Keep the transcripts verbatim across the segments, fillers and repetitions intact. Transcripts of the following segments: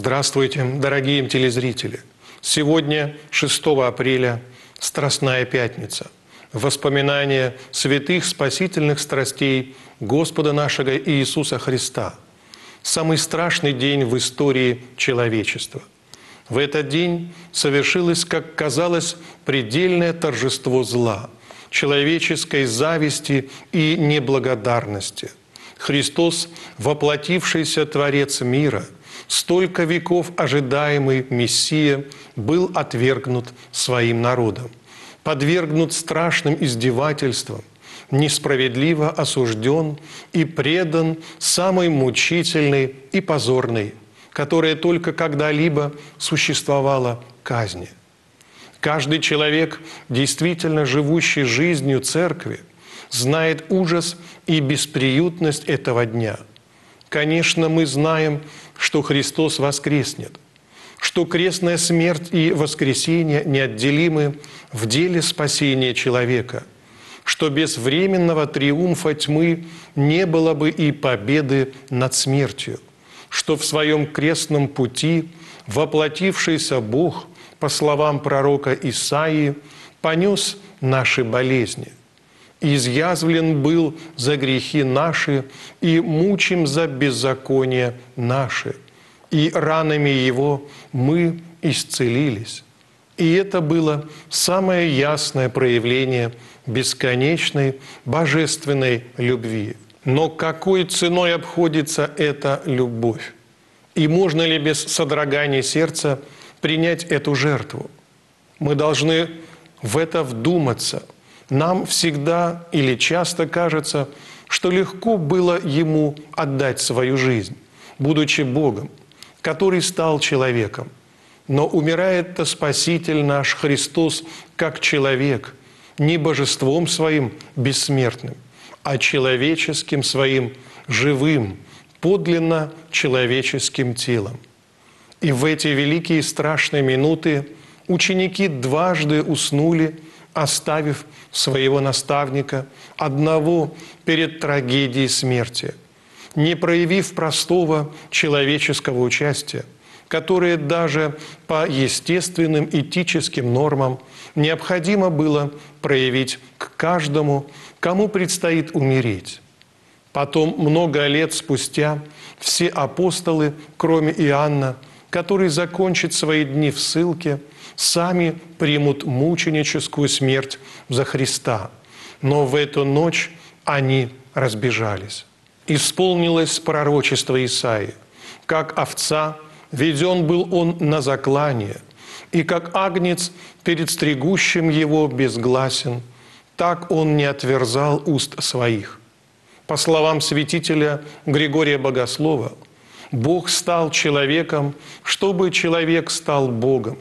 Здравствуйте, дорогие телезрители! Сегодня, шестого апреля, Страстная Пятница, воспоминание святых спасительных страстей Господа нашего Иисуса Христа, самый страшный день в истории человечества. В этот день совершилось, как казалось, предельное торжество зла, человеческой зависти и неблагодарности. Христос, воплотившийся Творец мира, столько веков ожидаемый Мессия, был отвергнут своим народом, подвергнут страшным издевательствам, несправедливо осужден и предан самой мучительной и позорной, которая только когда-либо существовала, казни. Каждый человек, действительно живущий жизнью Церкви, знает ужас и бесприютность этого дня. Конечно, мы знаем, что Христос воскреснет, что крестная смерть и воскресение неотделимы в деле спасения человека, что без временного триумфа тьмы не было бы и победы над смертью, что в своем крестном пути воплотившийся Бог, по словам пророка Исаии, понес наши болезни. «Изъязвлен был за грехи наши, и мучим за беззакония наши, и ранами Его мы исцелились». И это было самое ясное проявление бесконечной божественной любви. Но какой ценой обходится эта любовь? И можно ли без содрогания сердца принять эту жертву? Мы должны в это вдуматься. Нам всегда или часто кажется, что легко было Ему отдать свою жизнь, будучи Богом, который стал человеком. Но умирает-то Спаситель наш Христос как человек, не божеством своим бессмертным, а человеческим своим живым, подлинно человеческим телом. И в эти великие страшные минуты ученики дважды уснули, оставив своего наставника одного перед трагедией смерти, не проявив простого человеческого участия, которое даже по естественным этическим нормам необходимо было проявить к каждому, кому предстоит умереть. Потом, много лет спустя, все апостолы, кроме Иоанна, который закончит свои дни в ссылке, сами примут мученическую смерть за Христа. Но в эту ночь они разбежались. Исполнилось пророчество Исаии. Как овца веден был он на заклание, и как агнец перед стригущим его безгласен, так он не отверзал уст своих. По словам святителя Григория Богослова, Бог стал человеком, чтобы человек стал Богом.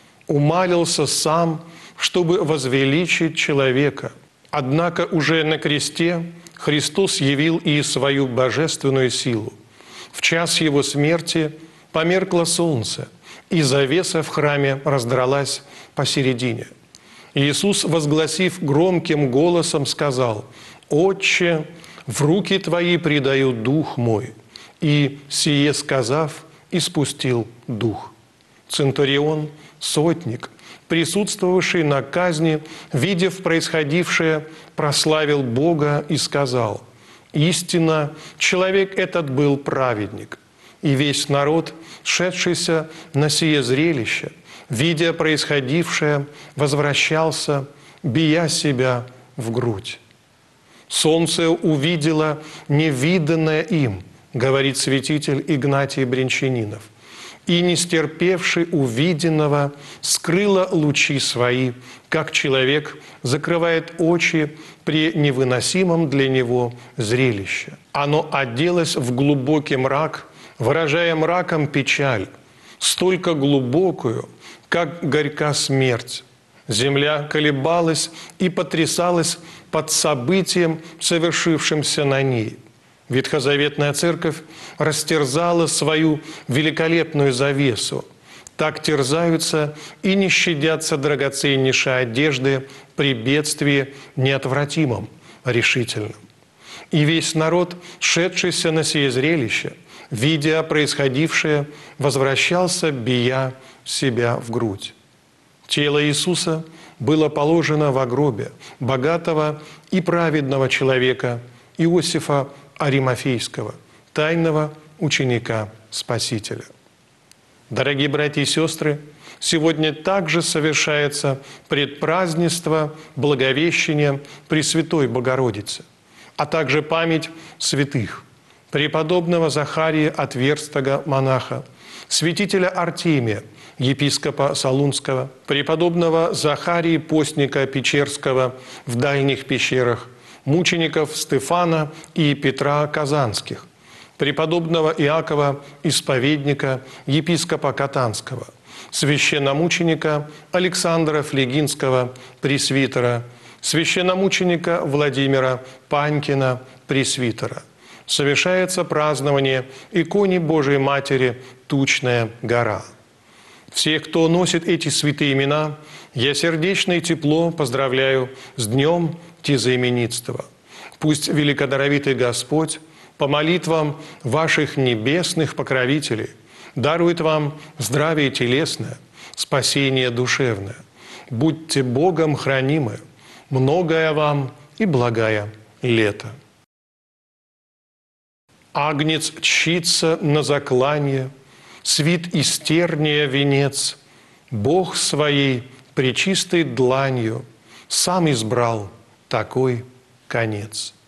Умалился сам, чтобы возвеличить человека. Однако уже на кресте Христос явил и свою божественную силу. В час Его смерти померкло солнце, и завеса в храме раздралась посередине. Иисус, возгласив громким голосом, сказал: «Отче, в руки Твои предаю дух мой». И, сие сказав, испустил дух. Центурион, сотник, присутствовавший на казни, видев происходившее, прославил Бога и сказал: «Истинно, человек этот был праведник». И весь народ, шедшийся на сие зрелище, видя происходившее, возвращался, бия себя в грудь. «Солнце увидело невиданное им», говорит святитель Игнатий Брянчанинов, «и, не стерпевший увиденного, скрыло лучи свои, как человек закрывает очи при невыносимом для него зрелище. Оно оделось в глубокий мрак, выражая мраком печаль, столько глубокую, как горька смерть. Земля колебалась и потрясалась под событием, совершившимся на ней. Ветхозаветная церковь растерзала свою великолепную завесу. Так терзаются и не щадятся драгоценнейшей одежды при бедствии неотвратимом, решительном. И весь народ, шедшийся на сие зрелище, видя происходившее, возвращался, бия себя в грудь. Тело Иисуса было положено в гробе богатого и праведного человека Иосифа Аримафейского, тайного ученика Спасителя. Дорогие братья и сестры, сегодня также совершается предпразднество Благовещения Пресвятой Богородицы, а также память святых преподобного Захария Отверстого монаха, святителя Артемия, епископа Солунского, преподобного Захарии Постника Печерского в дальних пещерах, мучеников Стефана и Петра Казанских, преподобного Иакова Исповедника, епископа Катанского, священномученика Александра Флегинского, пресвитера, священномученика Владимира Панькина, пресвитера. Совершается празднование иконе Божией Матери «Тучная гора». Всех, кто носит эти святые имена, я сердечно и тепло поздравляю с Днем Тезаименитства. Пусть великодоровитый Господь по молитвам ваших небесных покровителей дарует вам здравие телесное, спасение душевное. Будьте Богом хранимы, многое вам и благая лето. Агнец тщится на закланье, свит из терния венец, Бог своей пречистой дланью сам избрал такой конец.